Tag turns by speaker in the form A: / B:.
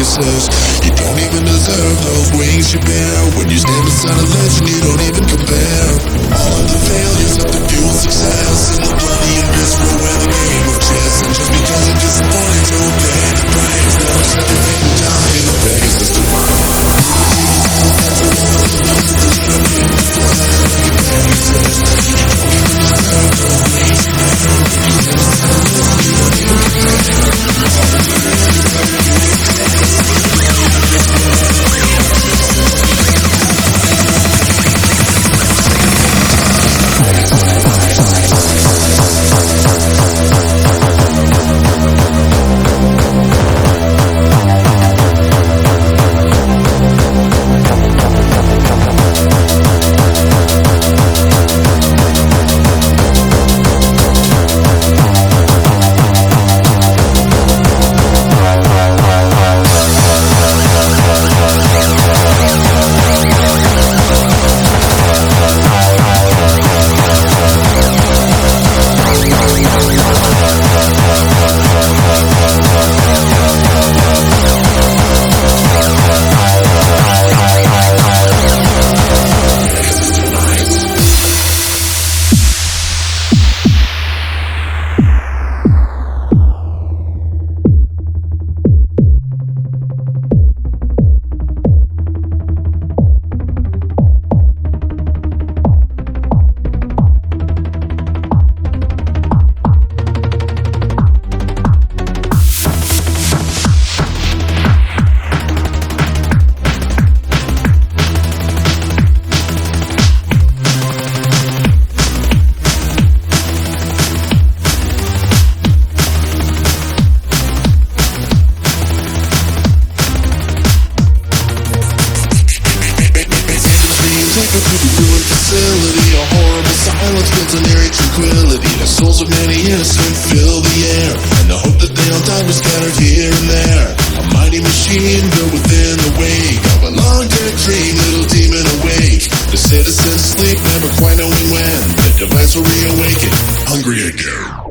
A: faces. You don't even deserve those wings you bear. When you stand beside a legend, you don't even compare. All of the failures have to fuel success, and the bloody abyss will wear the name of chess. And just because I'm disappointed, don't pay the price. Now accept everything and die in the Pegasus facility, a horrible silence builds an eerie tranquility. The souls of many innocent fill the air, and the hope that they'll die was scattered here and there. A mighty machine built within the wake of a long dead dream, little demon awake. The citizens sleep, never quite knowing when the device will reawaken, hungry again.